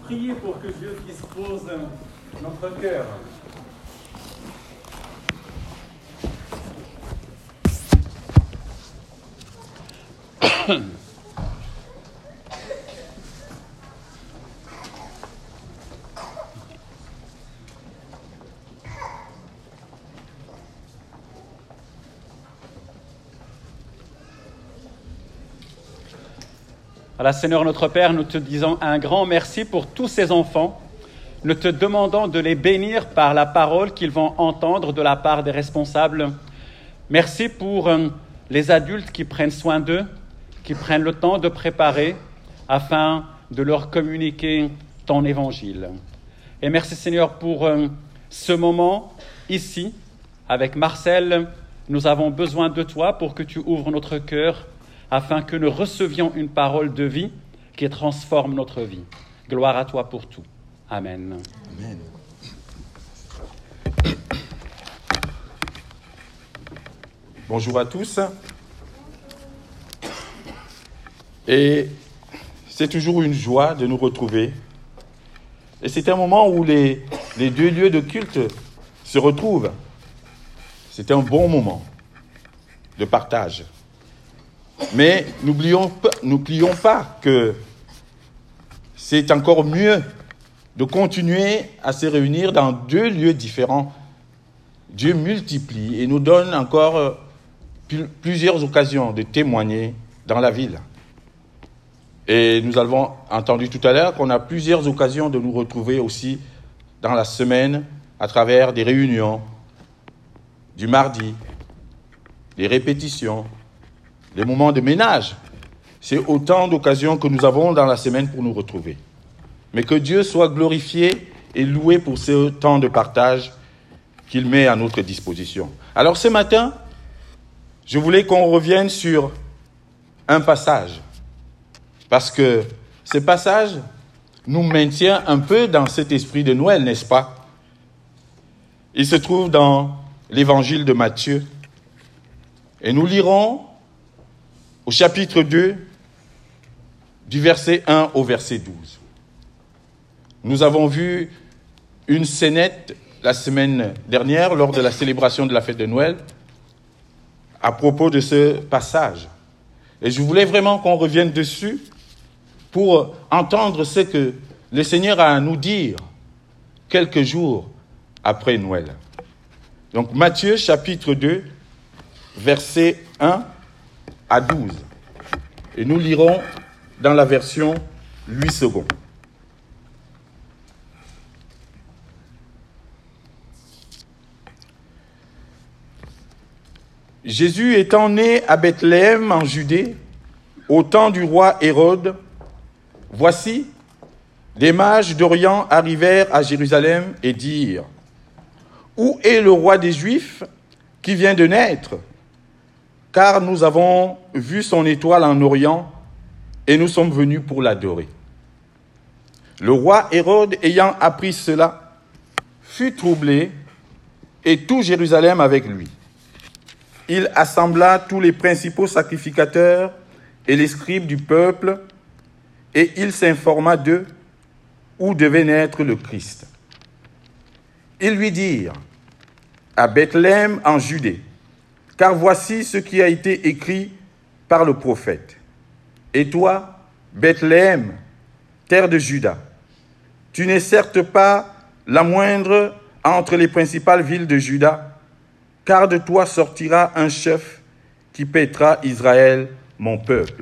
prier pour que Dieu dispose notre cœur. Voilà, Seigneur notre Père, nous te disons un grand merci pour tous ces enfants. Nous te demandons de les bénir par la parole qu'ils vont entendre de la part des responsables. Merci pour les adultes qui prennent soin d'eux, qui prennent le temps de préparer afin de leur communiquer ton évangile. Et merci Seigneur pour ce moment ici, avec Marcel. Nous avons besoin de toi pour que tu ouvres notre cœur afin que nous recevions une parole de vie qui transforme notre vie. Gloire à toi pour tout. Amen. Amen. Bonjour à tous. Et c'est toujours une joie de nous retrouver. Et c'est un moment où les deux lieux de culte se retrouvent. C'est un bon moment de partage. Mais n'oublions pas que c'est encore mieux de continuer à se réunir dans deux lieux différents. Dieu multiplie et nous donne encore plusieurs occasions de témoigner dans la ville. Et nous avons entendu tout à l'heure qu'on a plusieurs occasions de nous retrouver aussi dans la semaine à travers des réunions du mardi, des répétitions, les moments de ménage. C'est autant d'occasions que nous avons dans la semaine pour nous retrouver. Mais que Dieu soit glorifié et loué pour ce temps de partage qu'il met à notre disposition. Alors ce matin, je voulais qu'on revienne sur un passage. Parce que ce passage nous maintient un peu dans cet esprit de Noël, n'est-ce pas? Il se trouve dans l'évangile de Matthieu. Et nous lirons au chapitre 2, du verset 1 au verset 12. Nous avons vu une scénette la semaine dernière, lors de la célébration de la fête de Noël, à propos de ce passage. Et je voulais vraiment qu'on revienne dessus pour entendre ce que le Seigneur a à nous dire quelques jours après Noël. Donc Matthieu chapitre 2, verset 1 à 12. Et nous lirons dans la version 8 secondes. Jésus étant né à Bethléem en Judée, au temps du roi Hérode, voici, des mages d'Orient arrivèrent à Jérusalem et dirent : où est le roi des Juifs qui vient de naître ? Car nous avons vu son étoile en Orient et nous sommes venus pour l'adorer. Le roi Hérode, ayant appris cela, fut troublé et tout Jérusalem avec lui. Il assembla tous les principaux sacrificateurs et les scribes du peuple et il s'informa d'eux où devait naître le Christ. Ils lui dirent : à Bethléem en Judée, car voici ce qui a été écrit par le prophète. Et toi, Bethléem, terre de Juda, tu n'es certes pas la moindre entre les principales villes de Juda, car de toi sortira un chef qui paîtra Israël, mon peuple.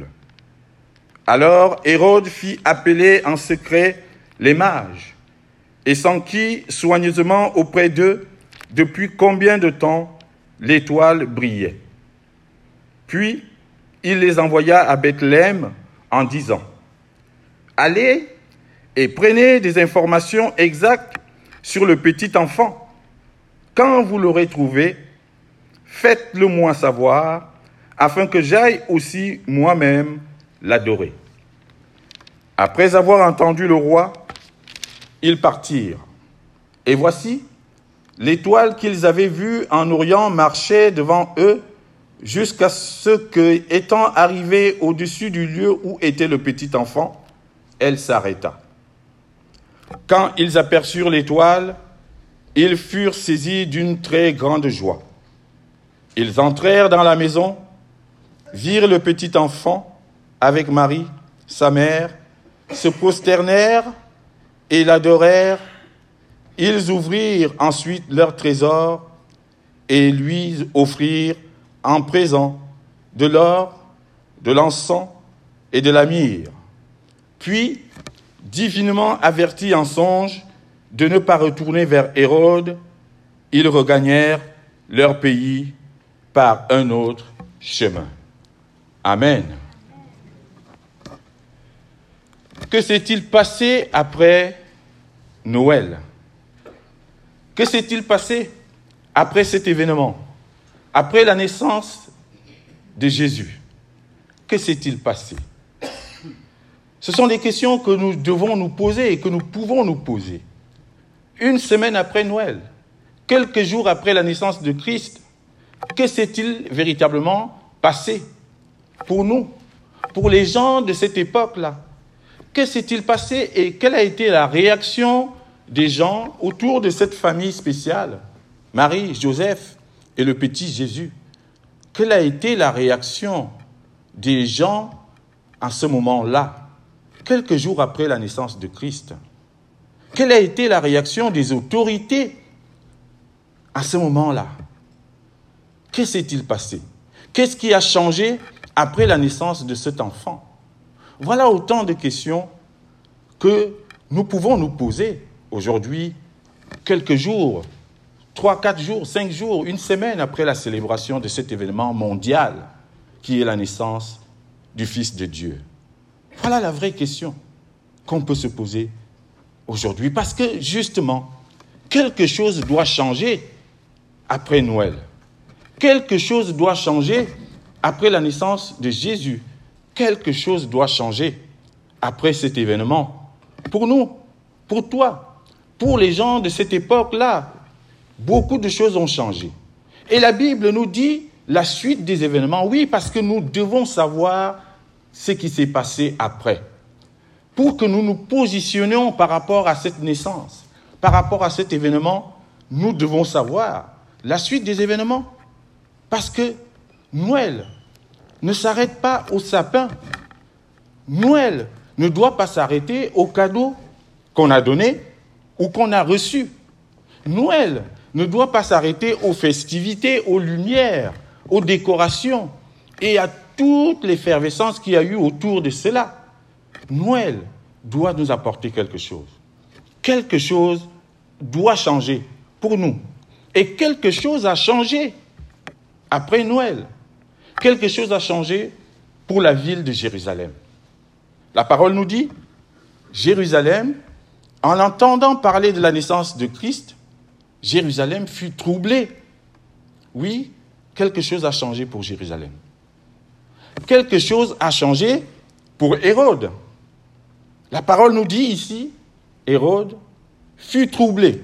Alors Hérode fit appeler en secret les mages et s'enquit soigneusement auprès d'eux depuis combien de temps l'étoile brillait. Puis il les envoya à Bethléem en disant : allez et prenez des informations exactes sur le petit enfant. Quand vous l'aurez trouvé, faites-le moi savoir, afin que j'aille aussi moi-même l'adorer. Après avoir entendu le roi, ils partirent. Et voici, l'étoile qu'ils avaient vue en Orient marchait devant eux jusqu'à ce que, étant arrivée au-dessus du lieu où était le petit enfant, elle s'arrêta. quand ils aperçurent l'étoile, ils furent saisis d'une très grande joie. Ils entrèrent dans la maison, virent le petit enfant avec Marie, sa mère, se prosternèrent et l'adorèrent. Ils ouvrirent ensuite leur trésor et lui offrirent en présent de l'or, de l'encens et de la myrrhe. Puis, divinement avertis en songe de ne pas retourner vers Hérode, ils regagnèrent leur pays par un autre chemin. Amen. Que s'est-il passé après Noël? Que s'est-il passé après cet événement? Après la naissance de Jésus? Que s'est-il passé? Ce sont des questions que nous devons nous poser et que nous pouvons nous poser. Une semaine après Noël, quelques jours après la naissance de Christ, que s'est-il véritablement passé pour nous, pour les gens de cette époque-là? Que s'est-il passé et quelle a été la réaction des gens autour de cette famille spéciale, Marie, Joseph et le petit Jésus? Quelle a été la réaction des gens à ce moment-là, quelques jours après la naissance de Christ? Quelle a été la réaction des autorités à ce moment-là? Que s'est-il passé? Qu'est-ce qui a changé après la naissance de cet enfant? Voilà autant de questions que nous pouvons nous poser aujourd'hui, quelques jours, 3, 4 jours, 5 jours, une semaine après la célébration de cet événement mondial qui est la naissance du Fils de Dieu. Voilà la vraie question qu'on peut se poser aujourd'hui. Parce que, justement, quelque chose doit changer après Noël. Quelque chose doit changer après la naissance de Jésus. Quelque chose doit changer après cet événement. Pour nous, pour toi, pour les gens de cette époque-là, beaucoup de choses ont changé. Et la Bible nous dit la suite des événements. Oui, parce que nous devons savoir ce qui s'est passé après. Pour que nous nous positionnions par rapport à cette naissance, par rapport à cet événement, nous devons savoir la suite des événements. Parce que Noël ne s'arrête pas au sapin. Noël ne doit pas s'arrêter aux cadeaux qu'on a donnés ou qu'on a reçus. Noël ne doit pas s'arrêter aux festivités, aux lumières, aux décorations et à toute l'effervescence qu'il y a eu autour de cela. Noël doit nous apporter quelque chose. Quelque chose doit changer pour nous. Et quelque chose a changé après Noël. Quelque chose a changé pour la ville de Jérusalem. La parole nous dit, Jérusalem, en entendant parler de la naissance de Christ, Jérusalem fut troublée. Oui, quelque chose a changé pour Jérusalem. Quelque chose a changé pour Hérode. La parole nous dit ici, Hérode fut troublé.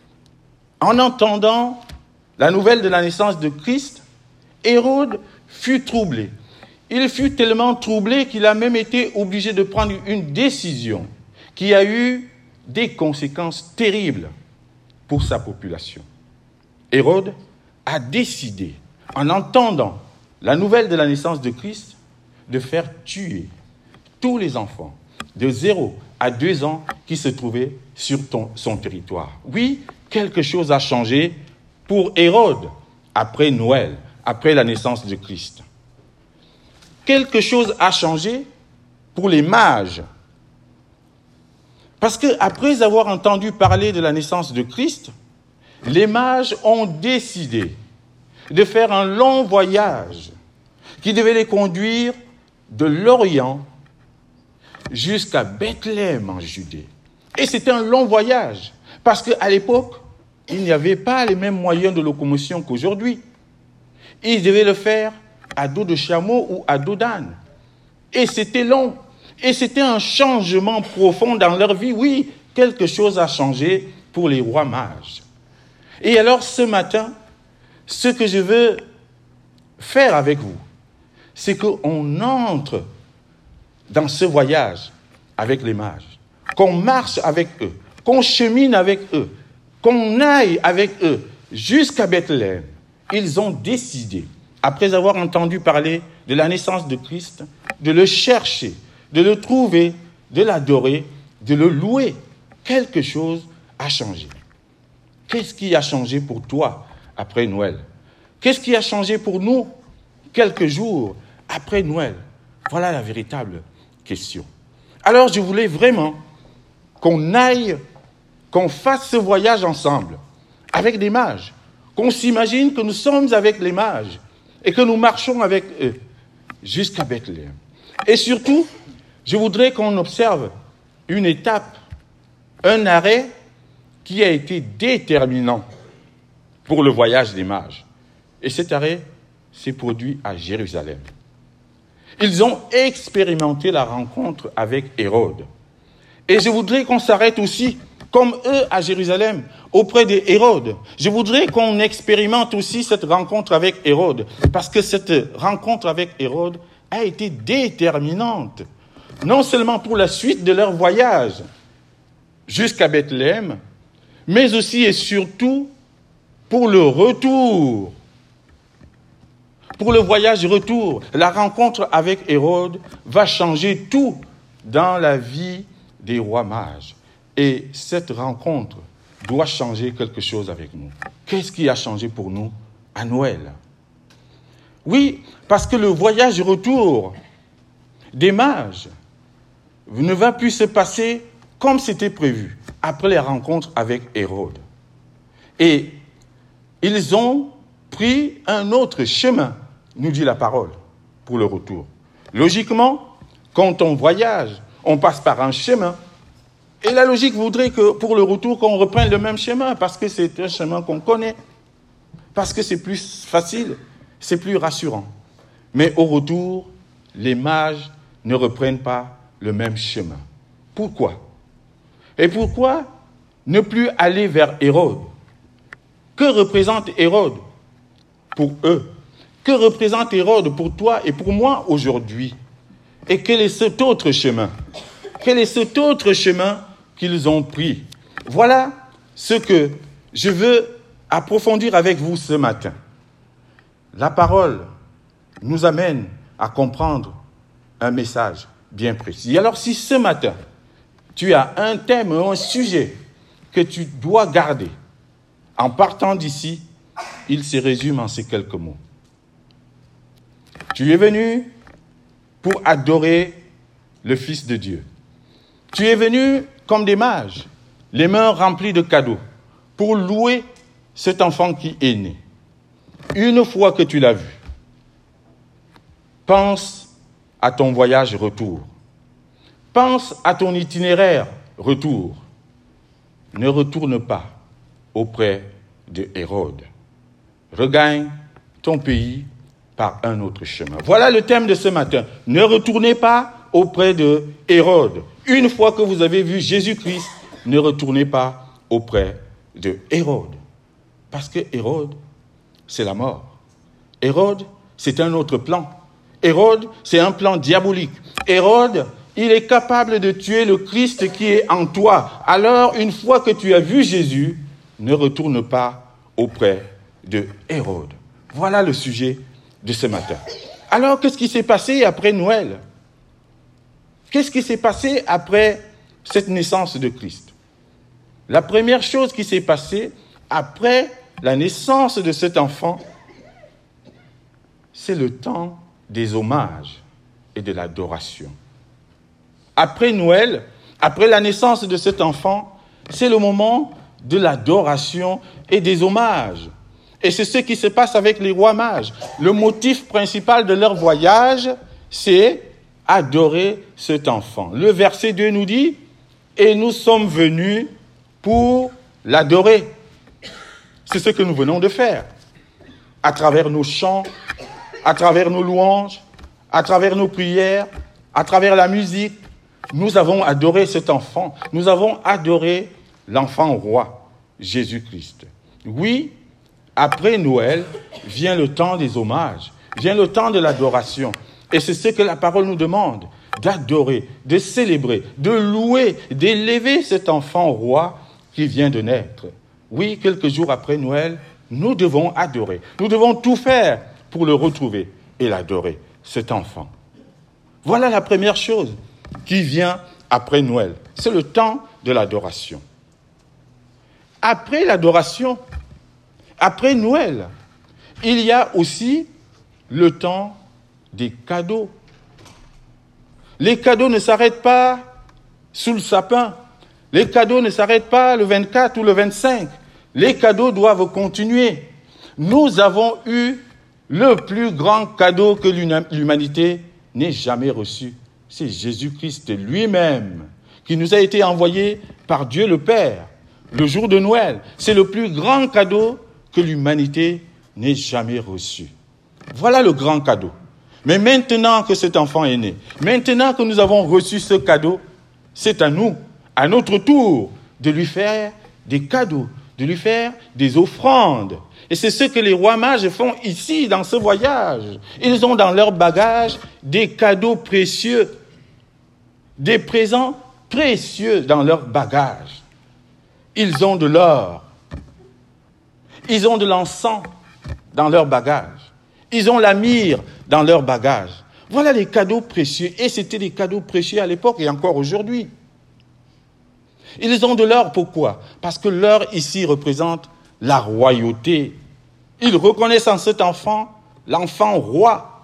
En entendant la nouvelle de la naissance de Christ, Hérode fut troublé. Il fut tellement troublé qu'il a même été obligé de prendre une décision qui a eu des conséquences terribles pour sa population. Hérode a décidé, en entendant la nouvelle de la naissance de Christ, de faire tuer tous les enfants de 0 à 2 ans qui se trouvaient sur son territoire. Oui, quelque chose a changé pour Hérode après Noël, après la naissance de Christ. Quelque chose a changé pour les mages. Parce qu'après avoir entendu parler de la naissance de Christ, les mages ont décidé de faire un long voyage qui devait les conduire de l'Orient jusqu'à Bethléem en Judée. Et c'était un long voyage, parce qu'à l'époque, il n'y avait pas les mêmes moyens de locomotion qu'aujourd'hui. Ils devaient le faire à dos de chameau ou à dos d'âne. Et c'était long. Et c'était un changement profond dans leur vie. Oui, quelque chose a changé pour les rois mages. Et alors ce matin, ce que je veux faire avec vous, c'est qu'on entre dans ce voyage avec les mages, qu'on marche avec eux, qu'on chemine avec eux, qu'on aille avec eux jusqu'à Bethléem. Ils ont décidé, après avoir entendu parler de la naissance de Christ, de le chercher, de le trouver, de l'adorer, de le louer. Quelque chose a changé. Qu'est-ce qui a changé pour toi après Noël? Qu'est-ce qui a changé pour nous quelques jours après Noël? Voilà la véritable question. Alors je voulais vraiment qu'on aille, qu'on fasse ce voyage ensemble avec des mages, qu'on s'imagine que nous sommes avec les mages et que nous marchons avec eux jusqu'à Bethléem. Et surtout, je voudrais qu'on observe une étape, un arrêt qui a été déterminant pour le voyage des mages. Et cet arrêt s'est produit à Jérusalem. Ils ont expérimenté la rencontre avec Hérode. Et je voudrais qu'on s'arrête aussi, comme eux à Jérusalem, auprès d'Hérode. Je voudrais qu'on expérimente aussi cette rencontre avec Hérode, parce que cette rencontre avec Hérode a été déterminante, non seulement pour la suite de leur voyage jusqu'à Bethléem, mais aussi et surtout pour le retour. Pour le voyage retour, la rencontre avec Hérode va changer tout dans la vie des rois mages. Et cette rencontre doit changer quelque chose avec nous. Qu'est-ce qui a changé pour nous à Noël? Oui, parce que le voyage retour des mages ne va plus se passer comme c'était prévu après la rencontre avec Hérode. Et ils ont pris un autre chemin, nous dit la parole, pour le retour. Logiquement, quand on voyage, on passe par un chemin. Et la logique voudrait que pour le retour, qu'on reprenne le même chemin, parce que c'est un chemin qu'on connaît, parce que c'est plus facile, c'est plus rassurant. Mais au retour, les mages ne reprennent pas le même chemin. Pourquoi? Et pourquoi ne plus aller vers Hérode? Que représente Hérode pour eux? Que représente Hérode pour toi et pour moi aujourd'hui? Et quel est cet autre chemin? Quel est cet autre chemin qu'ils ont pris? Voilà ce que je veux approfondir avec vous ce matin. La parole nous amène à comprendre un message bien précis. Alors si ce matin, tu as un thème, un sujet que tu dois garder, en partant d'ici, il se résume en ces quelques mots. Tu es venu pour adorer le Fils de Dieu. Tu es venu comme des mages, les mains remplies de cadeaux, pour louer cet enfant qui est né. Une fois que tu l'as vu, pense à ton voyage retour. Pense à ton itinéraire retour. Ne retourne pas auprès de Hérode. Regagne ton pays par un autre chemin. Voilà le thème de ce matin. Ne retournez pas auprès de Hérode. Une fois que vous avez vu Jésus-Christ, ne retournez pas auprès de Hérode. Parce que Hérode, c'est la mort. Hérode, c'est un autre plan. Hérode, c'est un plan diabolique. Hérode, il est capable de tuer le Christ qui est en toi. Alors, une fois que tu as vu Jésus, ne retourne pas auprès de Hérode. Voilà le sujet de ce matin. Alors, qu'est-ce qui s'est passé après Noël? Qu'est-ce qui s'est passé après cette naissance de Christ? La première chose qui s'est passée après la naissance de cet enfant, c'est le temps des hommages et de l'adoration. Après Noël, après la naissance de cet enfant, c'est le moment de l'adoration et des hommages. Et c'est ce qui se passe avec les rois mages. Le motif principal de leur voyage, c'est adorer cet enfant. Le verset 2 nous dit, « Et nous sommes venus pour l'adorer. » C'est ce que nous venons de faire. À travers nos chants, à travers nos louanges, à travers nos prières, à travers la musique, nous avons adoré cet enfant. Nous avons adoré l'enfant roi, Jésus-Christ. Oui, après Noël, vient le temps des hommages, vient le temps de l'adoration. Et c'est ce que la parole nous demande. d'adorer, de célébrer, de louer, d'élever cet enfant roi qui vient de naître. Oui, quelques jours après Noël, nous devons adorer. Nous devons tout faire pour le retrouver et l'adorer, cet enfant. Voilà la première chose qui vient après Noël. C'est le temps de l'adoration. Après l'adoration, après Noël, il y a aussi le temps des cadeaux. Les cadeaux ne s'arrêtent pas sous le sapin. Les cadeaux ne s'arrêtent pas le 24 ou le 25. Les cadeaux doivent continuer. Nous avons eu le plus grand cadeau que l'humanité n'ait jamais reçu. C'est Jésus-Christ lui-même qui nous a été envoyé par Dieu le Père le jour de Noël. C'est le plus grand cadeau que l'humanité n'ait jamais reçu. Voilà le grand cadeau. Mais maintenant que cet enfant est né, maintenant que nous avons reçu ce cadeau, c'est à nous, à notre tour, de lui faire des cadeaux, de lui faire des offrandes. Et c'est ce que les rois mages font ici, dans ce voyage. Ils ont dans leur bagage des cadeaux précieux, des présents précieux dans leur bagage. Ils ont de l'or, ils ont de l'encens dans leur bagage, ils ont la myrrhe dans leur bagage. Voilà les cadeaux précieux. Et c'était des cadeaux précieux à l'époque et encore aujourd'hui. Ils ont de l'or, pourquoi? Parce que l'or ici représente la royauté. Ils reconnaissent en cet enfant l'enfant roi.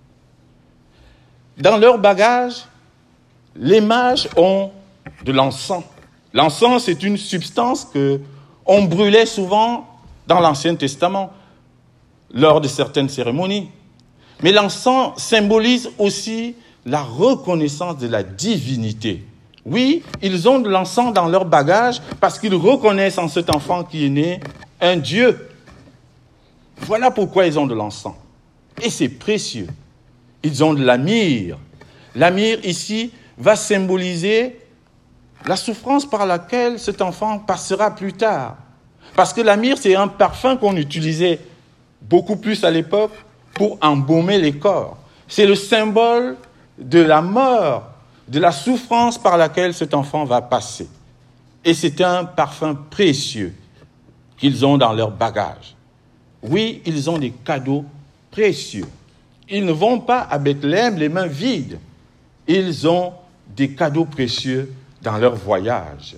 Dans leur bagage, les mages ont de l'encens. L'encens, c'est une substance que on brûlait souvent dans l'Ancien Testament lors de certaines cérémonies. Mais l'encens symbolise aussi la reconnaissance de la divinité. Oui, ils ont de l'encens dans leur bagage parce qu'ils reconnaissent en cet enfant qui est né un Dieu. Voilà pourquoi ils ont de l'encens. Et c'est précieux. Ils ont de la myrrhe. La myrrhe ici va symboliser la souffrance par laquelle cet enfant passera plus tard. Parce que la myrrhe, c'est un parfum qu'on utilisait beaucoup plus à l'époque pour embaumer les corps. C'est le symbole de la mort, de la souffrance par laquelle cet enfant va passer. Et c'est un parfum précieux qu'ils ont dans leur bagage. Oui, ils ont des cadeaux précieux. Ils ne vont pas à Bethléem les mains vides. Ils ont des cadeaux précieux dans leur voyage.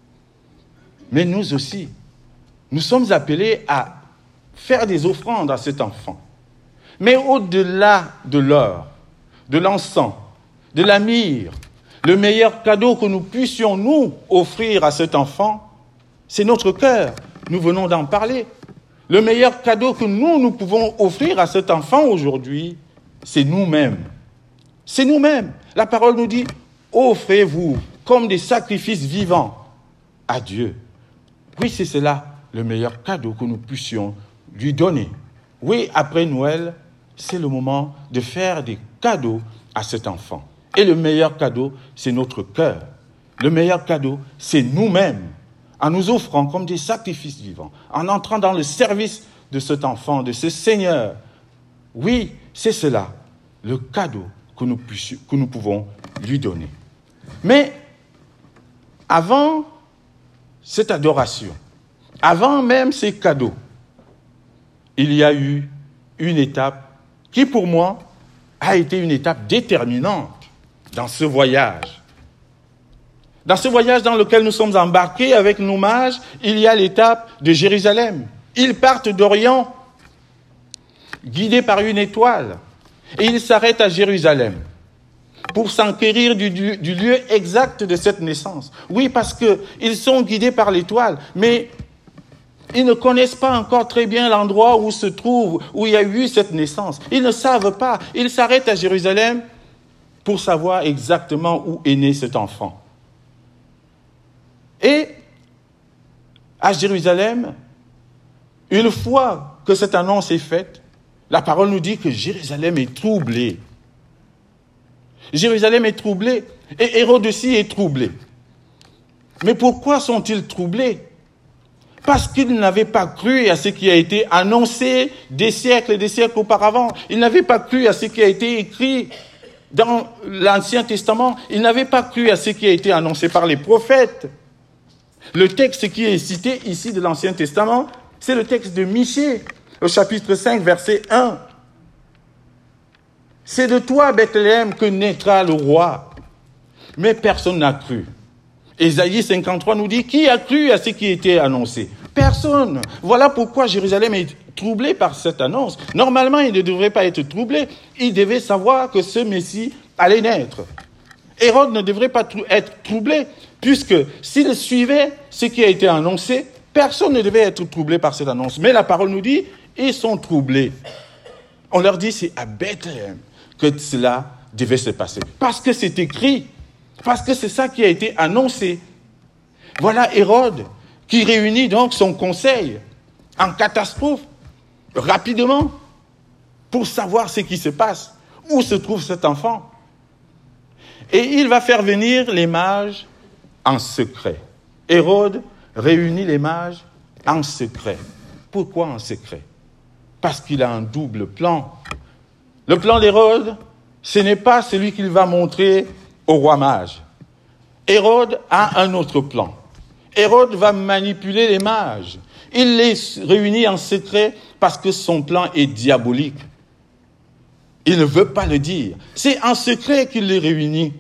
Mais nous aussi, nous sommes appelés à faire des offrandes à cet enfant. Mais au-delà de l'or, de l'encens, de la myrrhe, le meilleur cadeau que nous puissions nous offrir à cet enfant, c'est notre cœur. Nous venons d'en parler. Le meilleur cadeau que nous pouvons offrir à cet enfant aujourd'hui, c'est nous-mêmes. C'est nous-mêmes. La parole nous dit, offrez-vous comme des sacrifices vivants à Dieu. Oui, c'est cela le meilleur cadeau que nous puissions lui donner. Oui, après Noël, c'est le moment de faire des cadeaux à cet enfant. Et le meilleur cadeau, c'est notre cœur. Le meilleur cadeau, c'est nous-mêmes, en nous offrant comme des sacrifices vivants, en entrant dans le service de cet enfant, de ce Seigneur. Oui, c'est cela, le cadeau que nous pouvons lui donner. Mais avant cette adoration, avant même ces cadeaux, il y a eu une étape qui, pour moi, a été une étape déterminante dans ce voyage. Dans ce voyage dans lequel nous sommes embarqués avec nos mages, il y a l'étape de Jérusalem. Ils partent d'Orient, guidés par une étoile, et ils s'arrêtent à Jérusalem pour s'enquérir du lieu exact de cette naissance. Oui, parce qu'ils sont guidés par l'étoile, mais ils ne connaissent pas encore très bien l'endroit où se trouve, où il y a eu cette naissance. Ils ne savent pas. Ils s'arrêtent à Jérusalem pour savoir exactement où est né cet enfant. Et à Jérusalem, une fois que cette annonce est faite, la parole nous dit que Jérusalem est troublée. Jérusalem est troublée et Hérode aussi est troublé. Mais pourquoi sont-ils troublés? Parce qu'ils n'avaient pas cru à ce qui a été annoncé des siècles et des siècles auparavant. Ils n'avaient pas cru à ce qui a été écrit dans l'Ancien Testament, ils n'avaient pas cru à ce qui a été annoncé par les prophètes. Le texte qui est cité ici de l'Ancien Testament, c'est le texte de Michée, au chapitre 5, verset 1. C'est de toi, Bethléem, que naîtra le roi. Mais personne n'a cru. Ésaïe 53 nous dit, qui a cru à ce qui était annoncé? Personne. Voilà pourquoi Jérusalem est troublé par cette annonce. Normalement, il ne devrait pas être troublé. Il devait savoir que ce Messie allait naître. Hérode ne devrait pas être troublé, puisque s'il suivait ce qui a été annoncé, personne ne devait être troublé par cette annonce. Mais la parole nous dit, ils sont troublés. On leur dit, c'est à Bethléem que cela devait se passer. Parce que c'est écrit, parce que c'est ça qui a été annoncé. Voilà Hérode qui réunit donc son conseil en catastrophe, rapidement, pour savoir ce qui se passe, où se trouve cet enfant. Et il va faire venir les mages en secret. Hérode réunit les mages en secret. Pourquoi en secret? Parce qu'il a un double plan. Le plan d'Hérode, ce n'est pas celui qu'il va montrer au roi mage. Hérode a un autre plan. Hérode va manipuler les mages. Il les réunit en secret parce que son plan est diabolique. Il ne veut pas le dire. C'est en secret qu'il les réunit.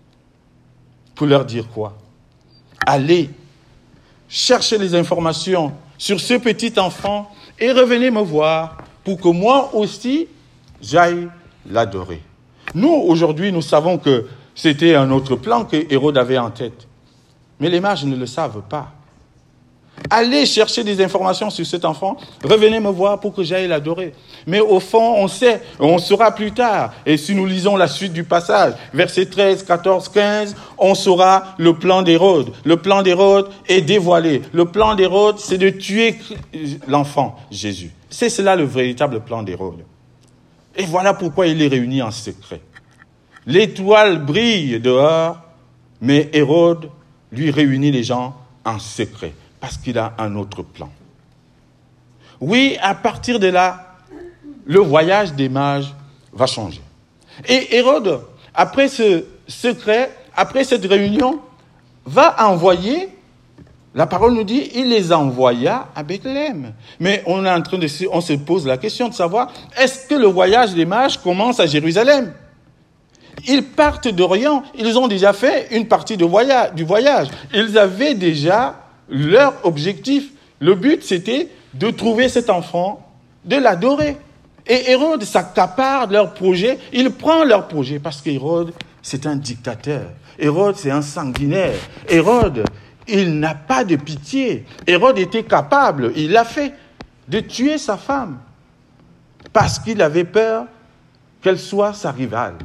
Pour leur dire quoi? Allez, cherchez les informations sur ce petit enfant et revenez me voir pour que moi aussi, j'aille l'adorer. Nous, aujourd'hui, nous savons que c'était un autre plan que Hérode avait en tête. Mais les mages ne le savent pas. Allez chercher des informations sur cet enfant, revenez me voir pour que j'aille l'adorer. Mais au fond, on sait, on saura plus tard. Et si nous lisons la suite du passage, versets 13, 14, 15, on saura le plan d'Hérode. Le plan d'Hérode est dévoilé. Le plan d'Hérode, c'est de tuer l'enfant Jésus. C'est cela le véritable plan d'Hérode. Et voilà pourquoi il est réuni en secret. L'étoile brille dehors, mais Hérode lui réunit les gens en secret. Parce qu'il a un autre plan. Oui, à partir de là, le voyage des mages va changer. Et Hérode, après ce secret, après cette réunion, va envoyer, la parole nous dit, il les envoya à Bethléem. Mais on se pose la question de savoir, est-ce que le voyage des mages commence à Jérusalem? Ils partent d'Orient, ils ont déjà fait une partie du voyage. Ils avaient déjà leur objectif. Le but, c'était de trouver cet enfant, de l'adorer. Et Hérode s'accapare de leur projet. Il prend leur projet parce qu'Hérode, c'est un dictateur. Hérode, c'est un sanguinaire. Hérode, il n'a pas de pitié. Hérode était capable, il l'a fait, de tuer sa femme parce qu'il avait peur qu'elle soit sa rivale.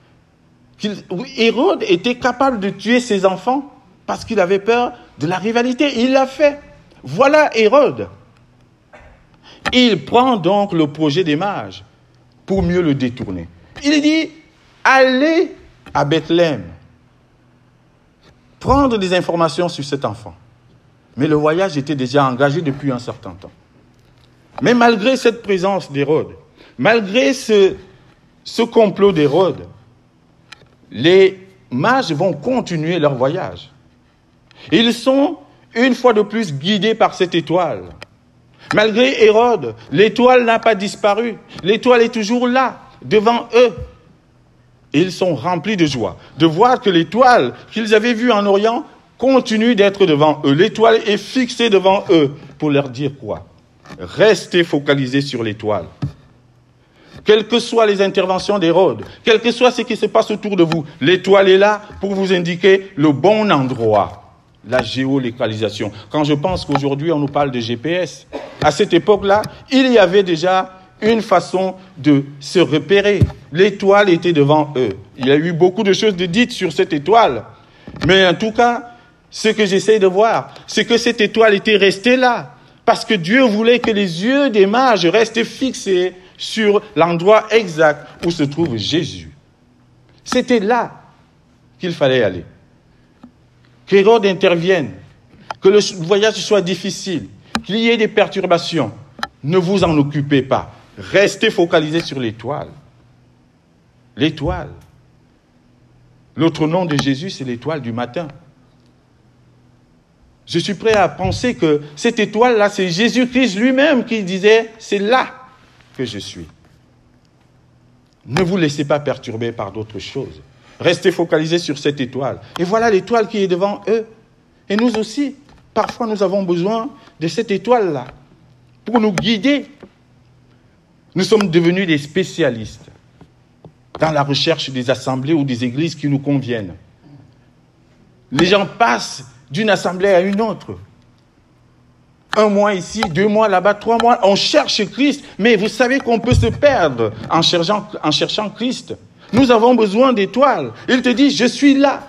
Hérode était capable de tuer ses enfants parce qu'il avait peur de la rivalité. Il l'a fait. Voilà Hérode. Il prend donc le projet des mages pour mieux le détourner. Il dit, allez à Bethléem, prendre des informations sur cet enfant. Mais le voyage était déjà engagé depuis un certain temps. Mais malgré cette présence d'Hérode, malgré ce complot d'Hérode, les mages vont continuer leur voyage. Ils sont, une fois de plus, guidés par cette étoile. Malgré Hérode, l'étoile n'a pas disparu. L'étoile est toujours là, devant eux. Et ils sont remplis de joie de voir que l'étoile qu'ils avaient vue en Orient continue d'être devant eux. L'étoile est fixée devant eux pour leur dire quoi? Restez focalisés sur l'étoile. Quelles que soient les interventions d'Hérode, quel que soit ce qui se passe autour de vous, l'étoile est là pour vous indiquer le bon endroit. La géolocalisation. Quand je pense qu'aujourd'hui, on nous parle de GPS, à cette époque-là, il y avait déjà une façon de se repérer. L'étoile était devant eux. Il y a eu beaucoup de choses dites sur cette étoile. Mais en tout cas, ce que j'essaie de voir, c'est que cette étoile était restée là. Parce que Dieu voulait que les yeux des mages restent fixés sur l'endroit exact où se trouve Jésus. C'était là qu'il fallait aller. Qu'Hérode intervienne, que le voyage soit difficile, qu'il y ait des perturbations. Ne vous en occupez pas. Restez focalisés sur l'étoile. L'étoile. L'autre nom de Jésus, c'est l'étoile du matin. Je suis prêt à penser que cette étoile-là, c'est Jésus-Christ lui-même qui disait, c'est là que je suis. Ne vous laissez pas perturber par d'autres choses. Restez focalisés sur cette étoile. Et voilà l'étoile qui est devant eux. Et nous aussi, parfois nous avons besoin de cette étoile-là pour nous guider. Nous sommes devenus des spécialistes dans la recherche des assemblées ou des églises qui nous conviennent. Les gens passent d'une assemblée à une autre. 1 mois ici, 2 mois là-bas, 3 mois. On cherche Christ, mais vous savez qu'on peut se perdre en cherchant Christ. Nous avons besoin d'étoiles. Il te dit, je suis là.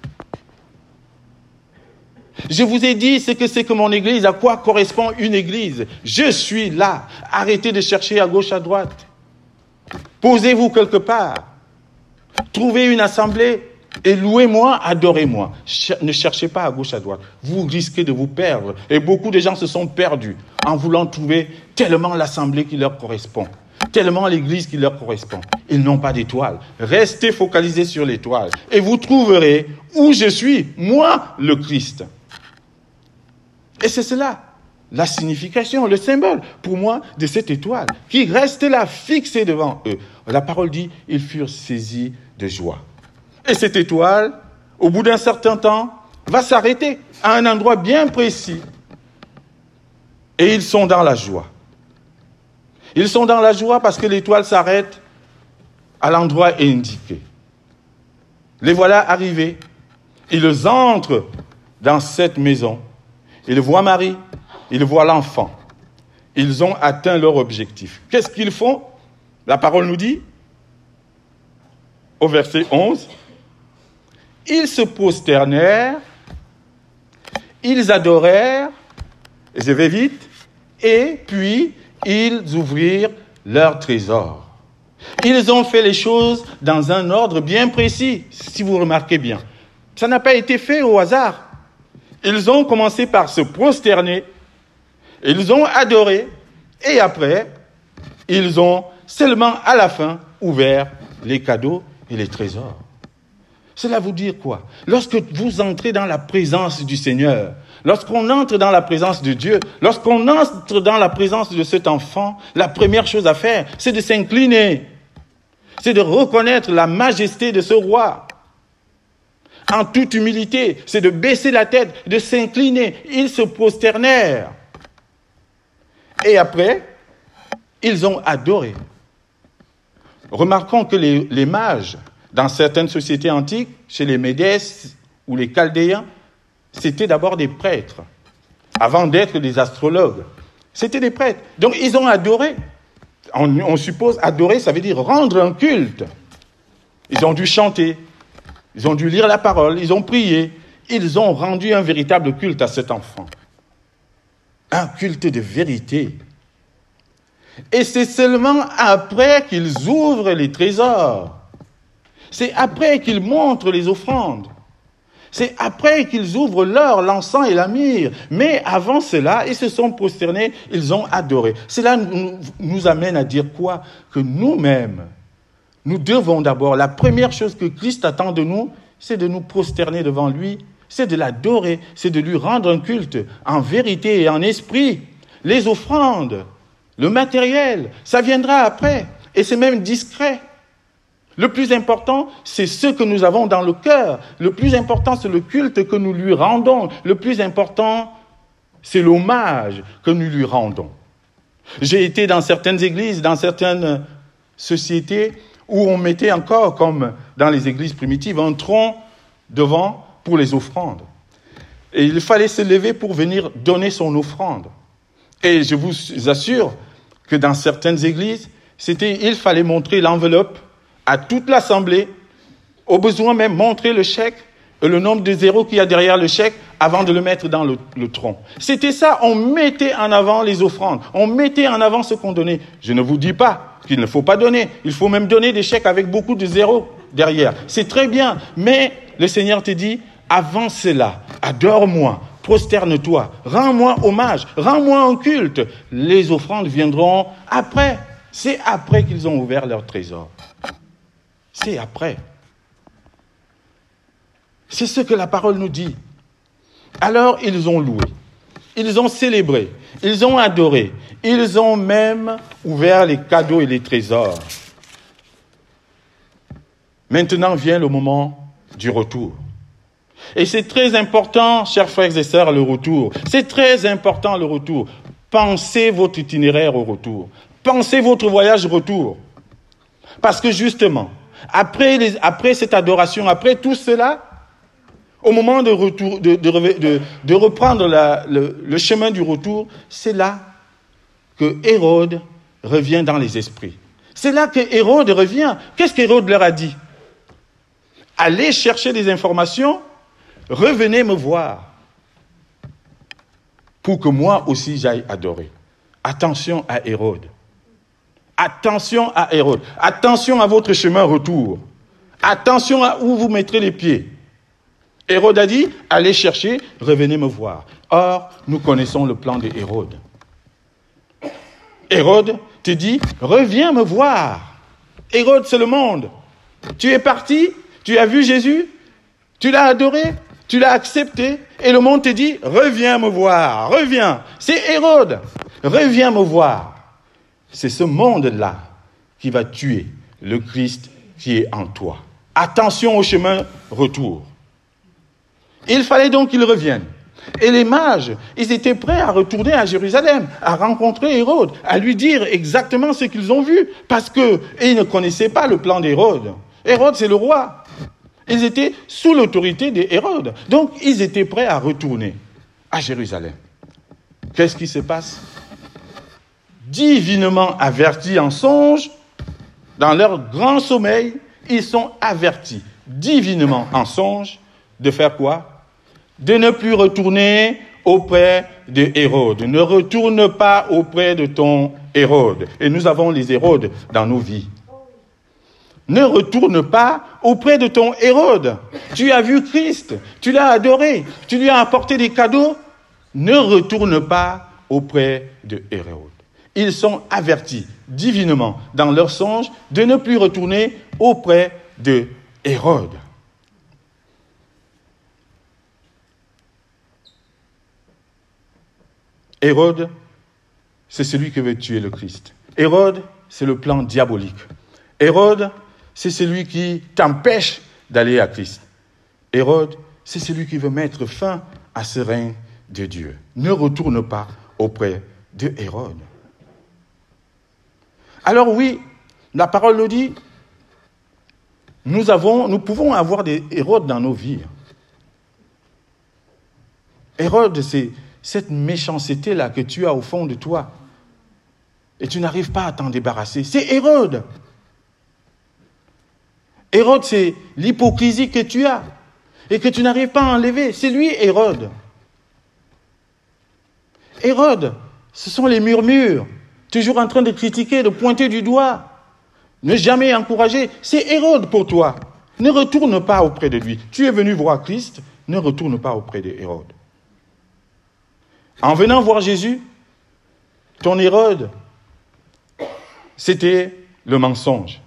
Je vous ai dit ce que c'est que mon église, à quoi correspond une église. Je suis là. Arrêtez de chercher à gauche, à droite. Posez-vous quelque part. Trouvez une assemblée et louez-moi, adorez-moi. Ne cherchez pas à gauche, à droite. Vous risquez de vous perdre. Et beaucoup de gens se sont perdus en voulant trouver tellement l'assemblée qui leur correspond, tellement l'église qui leur correspond. Ils n'ont pas d'étoile. Restez focalisés sur l'étoile et vous trouverez où je suis, moi, le Christ. Et c'est cela, la signification, le symbole, pour moi, de cette étoile, qui reste là, fixée devant eux. La parole dit, ils furent saisis de joie. Et cette étoile, au bout d'un certain temps, va s'arrêter à un endroit bien précis. Et ils sont dans la joie. Ils sont dans la joie parce que l'étoile s'arrête à l'endroit indiqué. Les voilà arrivés. Ils entrent dans cette maison. Ils voient Marie, ils voient l'enfant. Ils ont atteint leur objectif. Qu'est-ce qu'ils font? La parole nous dit, au verset 11, ils se prosternèrent, ils adorèrent, je vais vite, et puis ils ouvrirent leur trésor. Ils ont fait les choses dans un ordre bien précis, si vous remarquez bien. Ça n'a pas été fait au hasard. Ils ont commencé par se prosterner, ils ont adoré, et après, ils ont seulement à la fin ouvert les cadeaux et les trésors. Cela veut dire quoi? Lorsque vous entrez dans la présence du Seigneur, lorsqu'on entre dans la présence de Dieu, lorsqu'on entre dans la présence de cet enfant, la première chose à faire, c'est de s'incliner, c'est de reconnaître la majesté de ce roi. En toute humilité, c'est de baisser la tête, de s'incliner. Ils se prosternèrent. Et après, ils ont adoré. Remarquons que les mages, dans certaines sociétés antiques, chez les Médès ou les Chaldéens, c'était d'abord des prêtres, avant d'être des astrologues. C'était des prêtres. Donc ils ont adoré. On suppose adorer, ça veut dire rendre un culte. Ils ont dû chanter. Ils ont dû lire la parole, ils ont prié, ils ont rendu un véritable culte à cet enfant. Un culte de vérité. Et c'est seulement après qu'ils ouvrent les trésors. C'est après qu'ils montrent les offrandes. C'est après qu'ils ouvrent l'or, l'encens et la myrrhe. Mais avant cela, ils se sont prosternés, ils ont adoré. Cela nous amène à dire quoi? Que nous-mêmes, nous devons d'abord, la première chose que Christ attend de nous, c'est de nous prosterner devant lui, c'est de l'adorer, c'est de lui rendre un culte en vérité et en esprit. Les offrandes, le matériel, ça viendra après, et c'est même discret. Le plus important, c'est ce que nous avons dans le cœur. Le plus important, c'est le culte que nous lui rendons. Le plus important, c'est l'hommage que nous lui rendons. J'ai été dans certaines églises, dans certaines sociétés, où on mettait encore, comme dans les églises primitives, un tronc devant pour les offrandes. Et il fallait se lever pour venir donner son offrande. Et je vous assure que dans certaines églises, il fallait montrer l'enveloppe à toute l'assemblée, au besoin même montrer le chèque et le nombre de zéros qu'il y a derrière le chèque avant de le mettre dans le tronc. C'était ça, on mettait en avant les offrandes, on mettait en avant ce qu'on donnait. Je ne vous dis pas qu'il ne faut pas donner, il faut même donner des chèques avec beaucoup de zéros derrière. C'est très bien, mais le Seigneur te dit, avant cela, adore-moi, prosterne-toi, rends-moi hommage, rends-moi un culte. Les offrandes viendront après. C'est après qu'ils ont ouvert leur trésor. C'est après. C'est ce que la parole nous dit. Alors ils ont loué, ils ont célébré, ils ont adoré, ils ont même ouvert les cadeaux et les trésors. Maintenant vient le moment du retour. Et c'est très important, chers frères et sœurs, le retour. C'est très important le retour. Pensez votre itinéraire au retour. Pensez votre voyage retour. Parce que justement, après cette adoration, après tout cela, au moment de reprendre le chemin du retour, c'est là que Hérode revient dans les esprits. C'est là que Hérode revient. Qu'est-ce qu'Hérode leur a dit? Allez chercher des informations, revenez me voir, pour que moi aussi j'aille adorer. Attention à Hérode. Attention à Hérode. Attention à votre chemin retour. Attention à où vous mettrez les pieds. Hérode a dit, allez chercher, revenez me voir. Or, nous connaissons le plan de Hérode. Hérode te dit, reviens me voir. Hérode, c'est le monde. Tu es parti, tu as vu Jésus, tu l'as adoré, tu l'as accepté, et le monde te dit, reviens me voir, reviens. C'est Hérode, reviens me voir. C'est ce monde-là qui va tuer le Christ qui est en toi. Attention au chemin retour. Il fallait donc qu'ils reviennent. Et les mages, ils étaient prêts à retourner à Jérusalem, à rencontrer Hérode, à lui dire exactement ce qu'ils ont vu, parce qu'ils ne connaissaient pas le plan d'Hérode. Hérode, c'est le roi. Ils étaient sous l'autorité d'Hérode. Donc, ils étaient prêts à retourner à Jérusalem. Qu'est-ce qui se passe? Divinement avertis en songe, dans leur grand sommeil, ils sont avertis, divinement en songe, de faire quoi? De ne plus retourner auprès de Hérode. Ne retourne pas auprès de ton Hérode. Et nous avons les Hérodes dans nos vies. Ne retourne pas auprès de ton Hérode. Tu as vu Christ, tu l'as adoré, tu lui as apporté des cadeaux. Ne retourne pas auprès de Hérode. Ils sont avertis divinement dans leur songe de ne plus retourner auprès de Hérode. Hérode, c'est celui qui veut tuer le Christ. Hérode, c'est le plan diabolique. Hérode, c'est celui qui t'empêche d'aller à Christ. Hérode, c'est celui qui veut mettre fin à ce règne de Dieu. Ne retourne pas auprès de Hérode. Alors oui, la parole nous dit, nous pouvons avoir des Hérodes dans nos vies. Hérode, c'est cette méchanceté-là que tu as au fond de toi. Et tu n'arrives pas à t'en débarrasser. C'est Hérode. Hérode, c'est l'hypocrisie que tu as et que tu n'arrives pas à enlever. C'est lui, Hérode. Hérode, ce sont les murmures, toujours en train de critiquer, de pointer du doigt, ne jamais encourager. C'est Hérode pour toi. Ne retourne pas auprès de lui. Tu es venu voir Christ, ne retourne pas auprès de Hérode. En venant voir Jésus, ton Hérode, c'était le mensonge.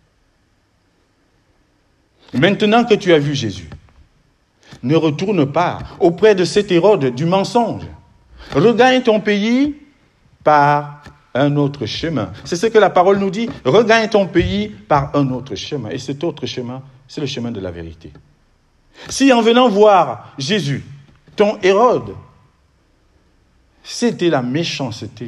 Maintenant que tu as vu Jésus, ne retourne pas auprès de cet Hérode du mensonge. Regagne ton pays par un autre chemin. C'est ce que la parole nous dit. Regagne ton pays par un autre chemin. Et cet autre chemin, c'est le chemin de la vérité. Si en venant voir Jésus, ton Hérode, c'était la méchanceté.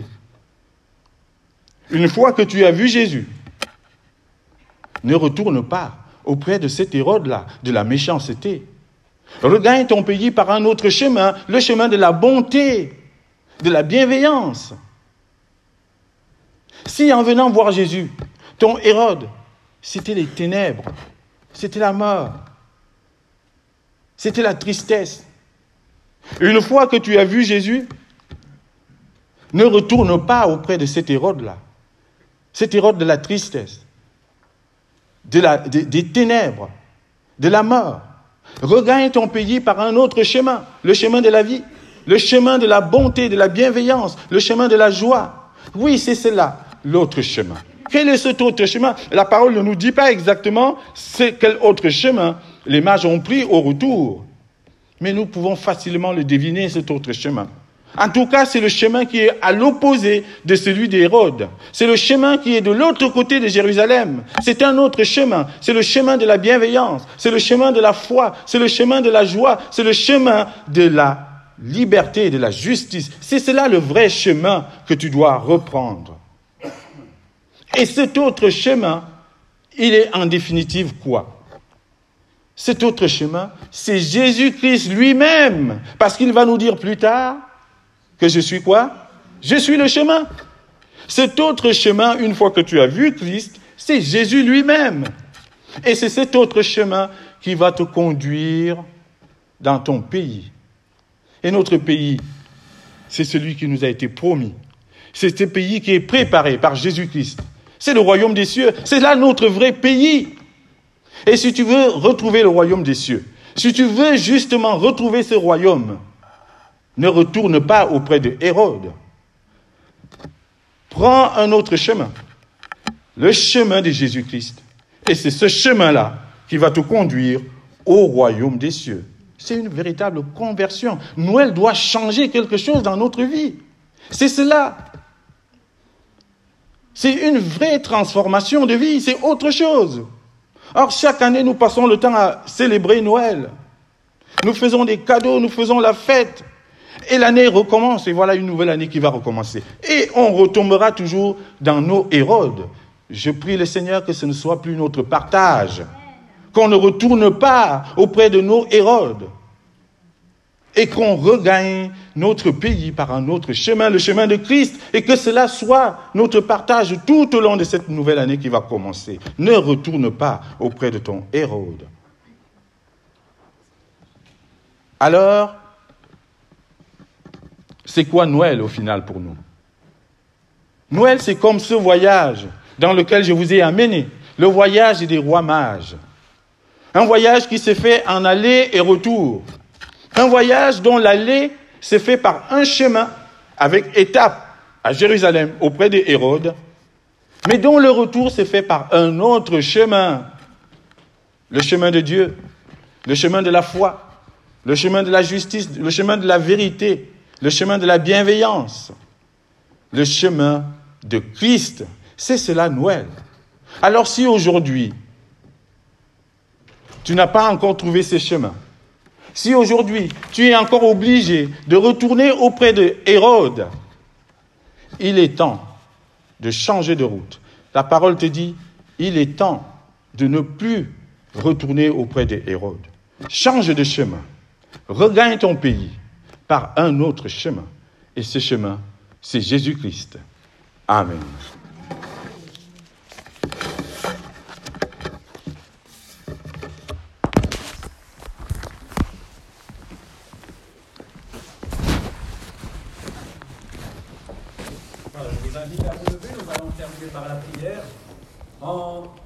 Une fois que tu as vu Jésus, ne retourne pas auprès de cet Hérode-là, de la méchanceté. Regagne ton pays par un autre chemin, le chemin de la bonté, de la bienveillance. Si en venant voir Jésus, ton Hérode, c'était les ténèbres, c'était la mort, c'était la tristesse. Une fois que tu as vu Jésus, ne retourne pas auprès de cet Hérode-là, cet Hérode de la tristesse, des ténèbres, de la mort. Regagne ton pays par un autre chemin, le chemin de la vie, le chemin de la bonté, de la bienveillance, le chemin de la joie. Oui, c'est cela, l'autre chemin. Quel est cet autre chemin? La parole ne nous dit pas exactement quel autre chemin les mages ont pris au retour. Mais nous pouvons facilement le deviner, cet autre chemin. En tout cas, c'est le chemin qui est à l'opposé de celui d'Hérode. C'est le chemin qui est de l'autre côté de Jérusalem. C'est un autre chemin. C'est le chemin de la bienveillance. C'est le chemin de la foi. C'est le chemin de la joie. C'est le chemin de la liberté et de la justice. C'est cela le vrai chemin que tu dois reprendre. Et cet autre chemin, il est en définitive quoi? Cet autre chemin, c'est Jésus-Christ lui-même. Parce qu'il va nous dire plus tard que je suis quoi? Je suis le chemin. Cet autre chemin, une fois que tu as vu Christ, c'est Jésus lui-même. Et c'est cet autre chemin qui va te conduire dans ton pays. Et notre pays, c'est celui qui nous a été promis. C'est ce pays qui est préparé par Jésus-Christ. C'est le royaume des cieux. C'est là notre vrai pays. Et si tu veux retrouver le royaume des cieux, si tu veux justement retrouver ce royaume, ne retourne pas auprès de Hérode. Prends un autre chemin, le chemin de Jésus-Christ. Et c'est ce chemin-là qui va te conduire au royaume des cieux. C'est une véritable conversion. Noël doit changer quelque chose dans notre vie. C'est cela. C'est une vraie transformation de vie, c'est autre chose. Or, chaque année, nous passons le temps à célébrer Noël. Nous faisons des cadeaux, nous faisons la fête. Et l'année recommence, et voilà une nouvelle année qui va recommencer. Et on retombera toujours dans nos Hérodes. Je prie le Seigneur que ce ne soit plus notre partage. Qu'on ne retourne pas auprès de nos Hérodes. Et qu'on regagne notre pays par un autre chemin, le chemin de Christ, et que cela soit notre partage tout au long de cette nouvelle année qui va commencer. Ne retourne pas auprès de ton Hérode. Alors, c'est quoi Noël au final pour nous? Noël, c'est comme ce voyage dans lequel je vous ai amené, le voyage des rois mages. Un voyage qui s'est fait en aller et retour. Un voyage dont l'aller s'est fait par un chemin avec étape à Jérusalem auprès des Hérodes, mais dont le retour s'est fait par un autre chemin. Le chemin de Dieu, le chemin de la foi, le chemin de la justice, le chemin de la vérité, le chemin de la bienveillance, le chemin de Christ. C'est cela Noël. Alors si aujourd'hui, tu n'as pas encore trouvé ces chemins, si aujourd'hui, tu es encore obligé de retourner auprès de Hérode, il est temps de changer de route. La parole te dit, il est temps de ne plus retourner auprès de Hérode. Change de chemin. Regagne ton pays par un autre chemin. Et ce chemin, c'est Jésus-Christ. Amen. Je vous invite à vous lever, nous allons terminer par la prière en